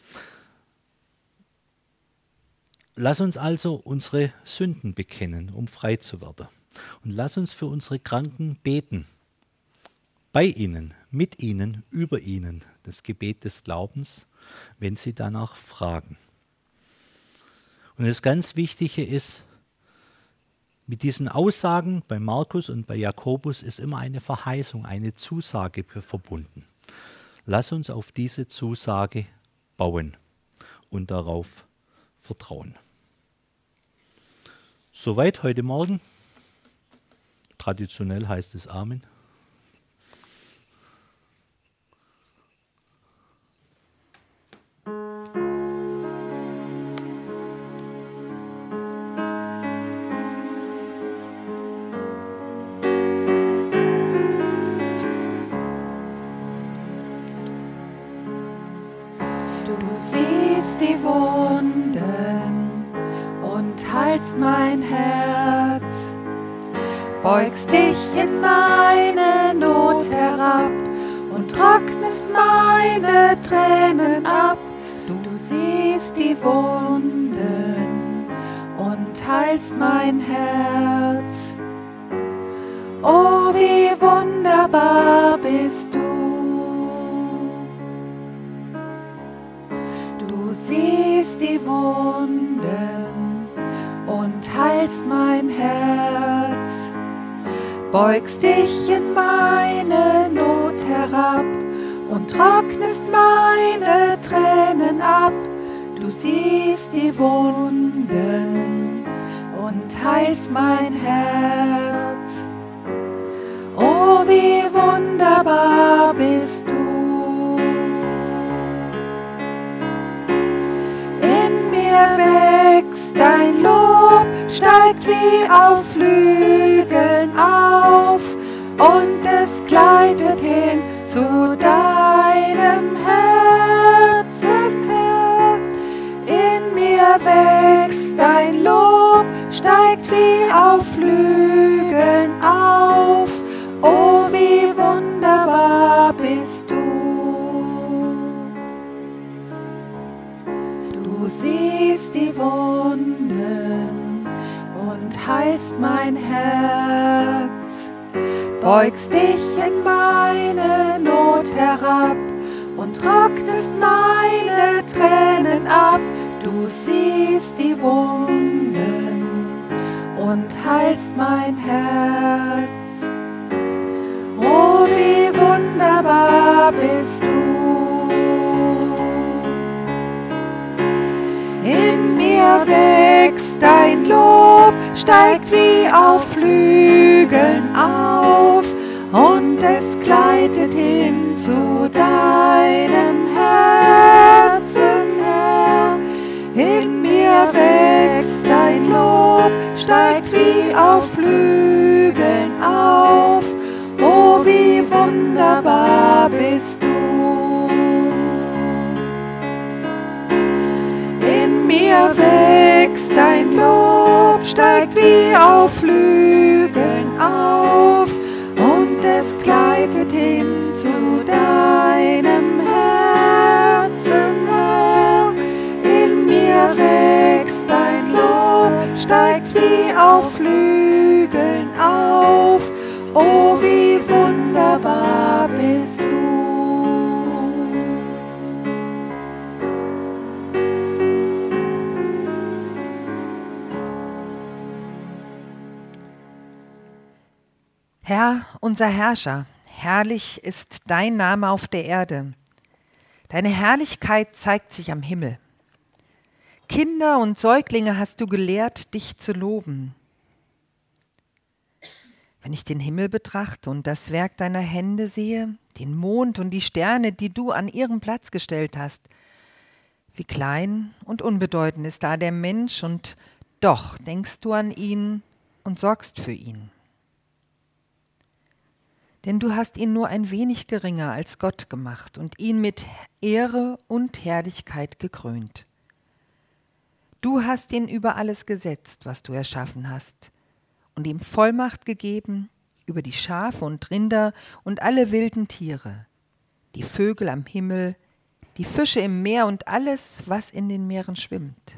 [SPEAKER 3] Lass uns also unsere Sünden bekennen, um frei zu werden. Und lass uns für unsere Kranken beten. Bei ihnen, mit ihnen, über ihnen, das Gebet des Glaubens, wenn sie danach fragen. Und Und das ganz Wichtige ist, mit diesen Aussagen bei Markus und bei Jakobus ist immer eine Verheißung, eine Zusage verbunden. Lass uns auf diese Zusage bauen und darauf vertrauen. Soweit heute Morgen. Traditionell heißt es Amen.
[SPEAKER 1] Die Wunden und heilst mein Herz, beugst dich in meine Not herab und trocknest meine Tränen ab. Du siehst die Wunden und heilst mein Herz. Oh, wie wunderbar bist du. Du siehst die Wunden und heilst mein Herz, beugst dich in meine Not herab und trocknest meine Tränen ab. Du siehst die Wunden und heilst mein Herz. Oh, wie wunderbar bist du. Wächst dein Lob, steigt wie auf Flügeln auf und es gleitet hin zu deinem Herzen, Herr. In mir wächst dein Lob, steigt wie auf Flügeln auf. Oh, wie wunderbar bist du. Du siehst die Wunden und heilst mein Herz, beugst dich in meine Not herab und trocknest meine Tränen ab. Du siehst die Wunden und heilst mein Herz. Oh, wie wunderbar bist du. In mir wächst dein Lob, steigt wie auf Flügeln auf und es gleitet hin zu deinem Herzen, Herr. In mir wächst dein Lob, steigt wie auf Flügeln auf. Oh, wie wunderbar bist du. In mir wächst dein Lob, steigt wie auf Flügeln auf und es gleitet hin zu deinem Herzen, Herr. In mir wächst dein Lob, steigt wie auf Flügeln auf. Oh, wie wunderbar bist du. Herr, unser Herrscher, herrlich ist dein Name auf der Erde. Deine Herrlichkeit zeigt sich am Himmel. Kinder und Säuglinge hast du gelehrt, dich zu loben. Wenn ich den Himmel betrachte und das Werk deiner Hände sehe, den Mond und die Sterne, die du an ihren Platz gestellt hast, wie klein und unbedeutend ist da der Mensch, und doch denkst du an ihn und sorgst für ihn. Denn du hast ihn nur ein wenig geringer als Gott gemacht und ihn mit Ehre und Herrlichkeit gekrönt. Du hast ihn über alles gesetzt, was du erschaffen hast, und ihm Vollmacht gegeben über die Schafe und Rinder und alle wilden Tiere, die Vögel am Himmel, die Fische im Meer und alles, was in den Meeren schwimmt.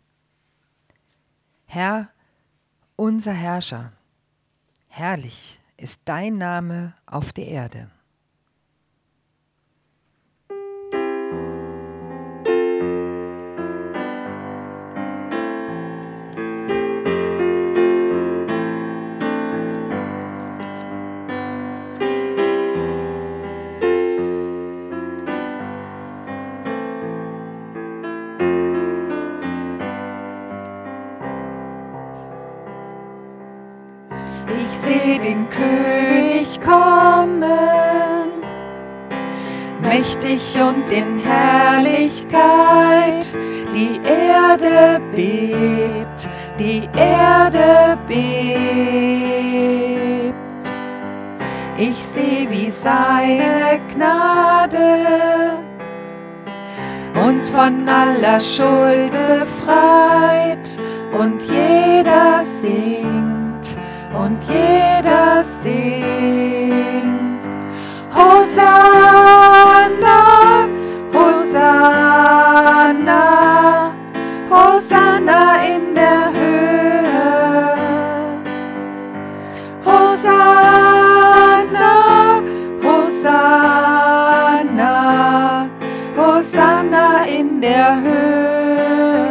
[SPEAKER 1] Herr, unser Herrscher, herrlich ist dein Name auf der Erde. den König kommen, mächtig und in Herrlichkeit. Die Erde bebt, die Erde bebt. Ich seh, wie seine Gnade uns von aller Schuld befreit, und jeder singt, und jeder singt. Hosanna, Hosanna, Hosanna in der Höhe. Hosanna, Hosanna, Hosanna in der Höhe.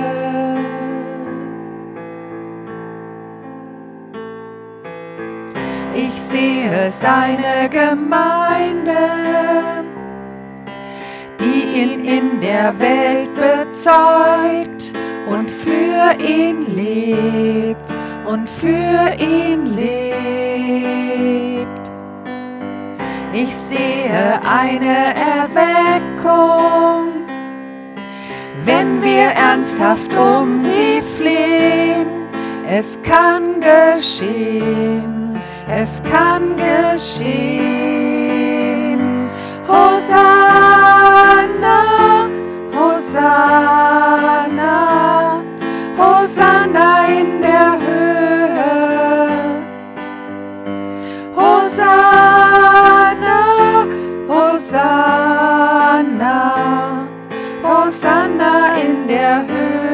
[SPEAKER 1] Ich sehe seine Gemeinde, die ihn in der Welt bezeugt und für ihn lebt und für ihn lebt. Ich sehe eine Erweckung, wenn wir ernsthaft um sie flehen. Es kann geschehen, es kann geschehen. Hosanna, Hosanna, Hosanna in der Höhe. Hosanna, Hosanna, Hosanna in der Höhe.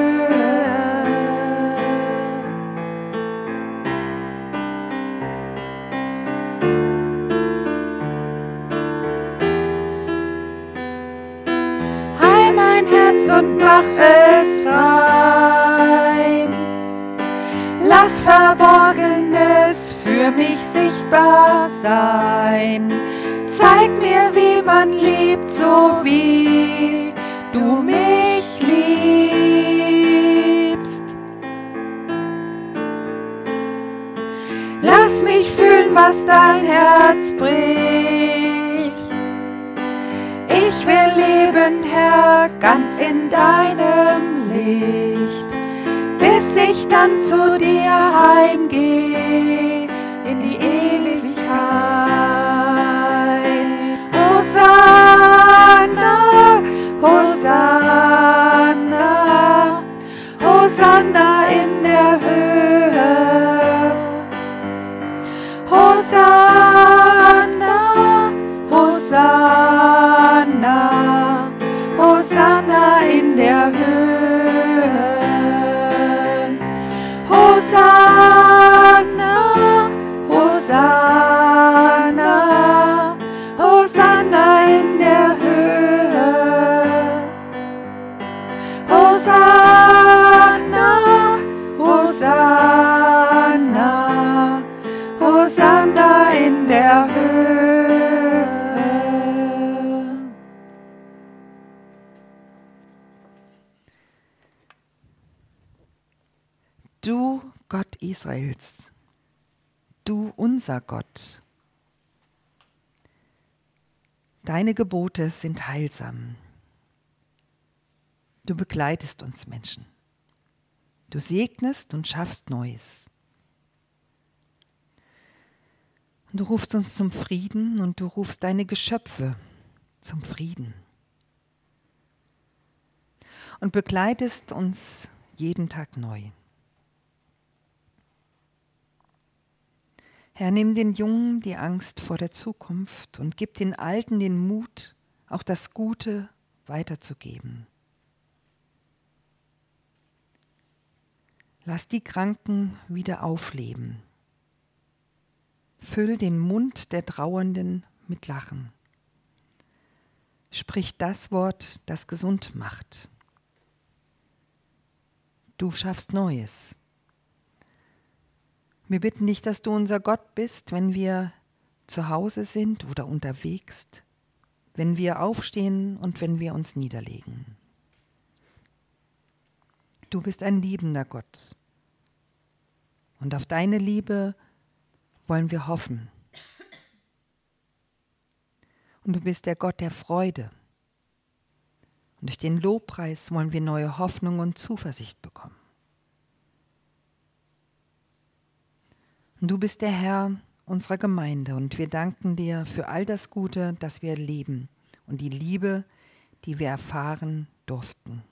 [SPEAKER 1] Heil mein Herz und mach es rein. Lass Verborgenes für mich sichtbar sein. Zeig mir, wie man liebt, so wie du mich liebst. Lass mich fühlen, was dein Herz bricht. Ich will leben, Herr, ganz in deinem Licht, bis ich dann zu dir heimgehe in die Ewigkeit. Hosanna, Hosanna, Hosanna in der Höhe. Hosanna, Hosanna, Hosanna in der Höhe. Hosanna, Hosanna, Hosanna in der Höhe. Hosanna, Hosanna, Hosanna in der Höhe. Du Gott Israels, du unser Gott, deine Gebote sind heilsam. Du begleitest uns Menschen. Du segnest und schaffst Neues. Und du rufst uns zum Frieden und du rufst deine Geschöpfe zum Frieden. Und begleitest uns jeden Tag neu. Herr, nimm den Jungen die Angst vor der Zukunft und gib den Alten den Mut, auch das Gute weiterzugeben. Lass die Kranken wieder aufleben. Füll den Mund der Trauernden mit Lachen. Sprich das Wort, das gesund macht. Du schaffst Neues. Wir bitten dich, dass du unser Gott bist, wenn wir zu Hause sind oder unterwegs, wenn wir aufstehen und wenn wir uns niederlegen. Du bist ein liebender Gott. Und auf deine Liebe wollen wir hoffen. Und du bist der Gott der Freude. Und durch den Lobpreis wollen wir neue Hoffnung und Zuversicht bekommen. Und du bist der Herr unserer Gemeinde und wir danken dir für all das Gute, das wir erleben und die Liebe, die wir erfahren durften.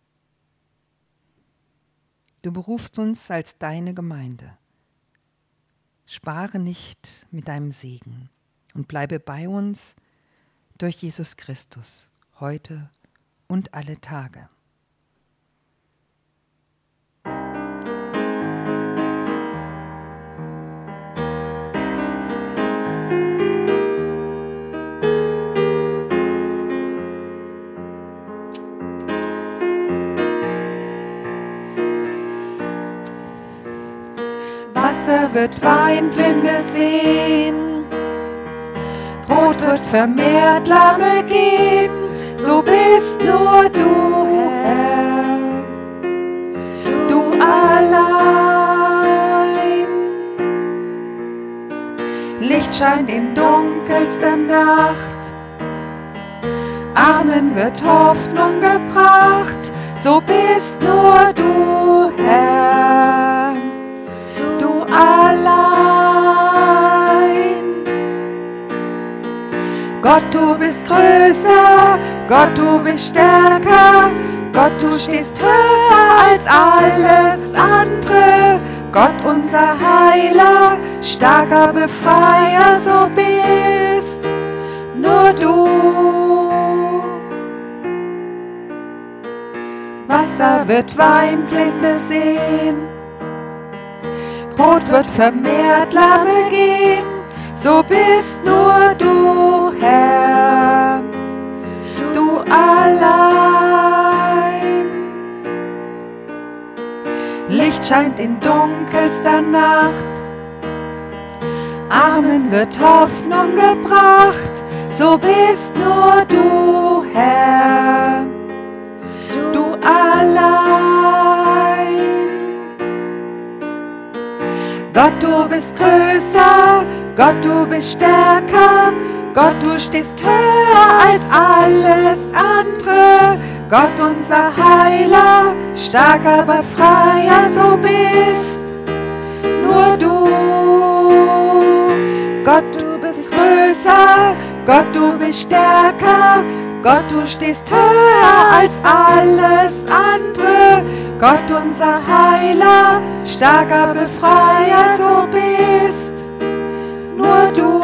[SPEAKER 1] Du berufst uns als deine Gemeinde. Spare nicht mit deinem Segen und bleibe bei uns durch Jesus Christus, heute und alle Tage. Wasser wird Wein, Blinde sehen, Brot wird vermehrt, Lahme gehen, so bist nur du, Herr, du allein. Licht scheint in dunkelster Nacht, Armen wird Hoffnung gebracht, so bist nur du, Herr, du allein. Gott, du bist größer, Gott, du bist stärker, Gott, du stehst höher als alles andere. Gott, unser Heiler, starker Befreier, so bist nur du. Wasser wird Wein, Blinde sehen, Brot wird vermehrt, Lahme gehen, so bist nur du, Herr, du allein. Licht scheint in dunkelster Nacht, Armen wird Hoffnung gebracht, so bist nur du, Herr, du allein. Gott, du bist größer, Gott, du bist stärker, Gott, du stehst höher als alles andere. Gott, unser Heiler, starker Befreier, so bist nur du. Gott, du bist größer, Gott, du bist stärker, Gott, du stehst höher als alles andere. Gott, unser Heiler, starker Befreier, so bist nur du.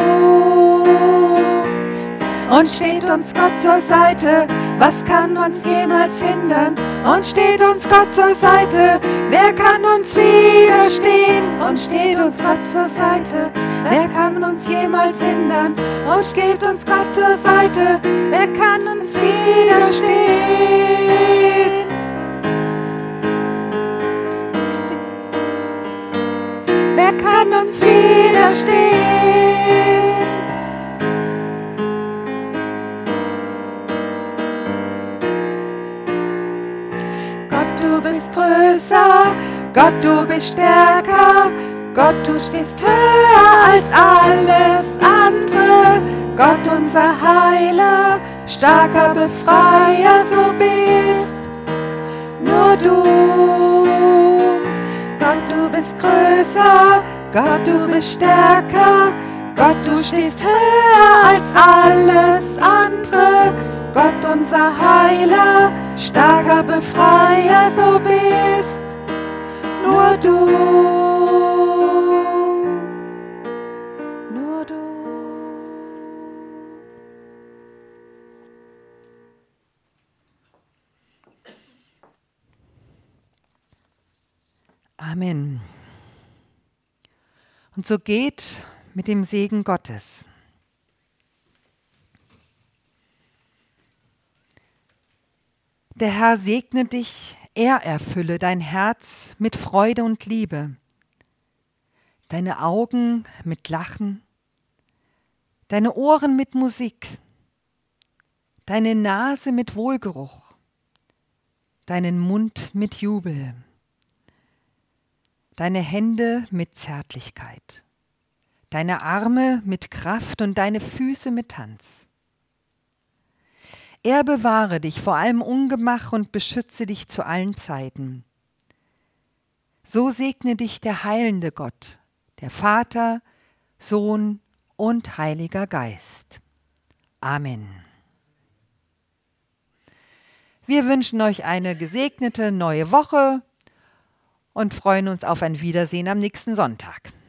[SPEAKER 1] Und steht uns Gott zur Seite, was kann uns jemals hindern? Und steht uns Gott zur Seite, wer kann uns widerstehen? Und steht uns Gott zur Seite, wer kann uns jemals hindern? Und steht uns Gott zur Seite, wer kann uns widerstehen? Wer kann uns widerstehen? Gott, du bist größer, Gott, du bist stärker, Gott, du stehst höher als alles andere. Gott, unser Heiler, starker Befreier, so bist nur du. Gott, du bist größer, Gott, du bist stärker, Gott, du stehst höher als alles andere. Gott, unser Heiler, starker Befreier, so bist nur du. Nur du. Amen. Und so geht mit dem Segen Gottes. Der Herr segne dich, er erfülle dein Herz mit Freude und Liebe, deine Augen mit Lachen, deine Ohren mit Musik, deine Nase mit Wohlgeruch, deinen Mund mit Jubel, deine Hände mit Zärtlichkeit, deine Arme mit Kraft und deine Füße mit Tanz. Er bewahre dich vor allem Ungemach und beschütze dich zu allen Zeiten. So segne dich der heilende Gott, der Vater, Sohn und Heiliger Geist. Amen. Wir wünschen euch eine gesegnete neue Woche und freuen uns auf ein Wiedersehen am nächsten Sonntag.